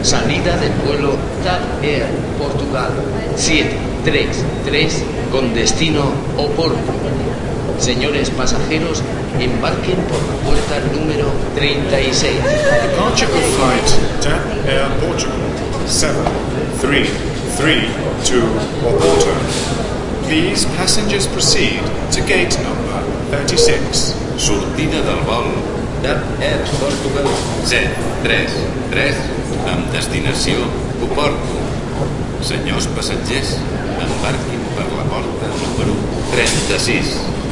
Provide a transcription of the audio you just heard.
Salida del vuelo TAP Air Portugal 733 con destino Oporto. Señores pasajeros, embarquen por la puerta número 36. Departure of flight TAP Air Portugal 7332 to Oporto. Please, passengers proceed to gate number 36. Sortida del vol TAP Air Portugal 733 amb destinació Oporto. Senyors passatgers, embarquin per la porta número 36.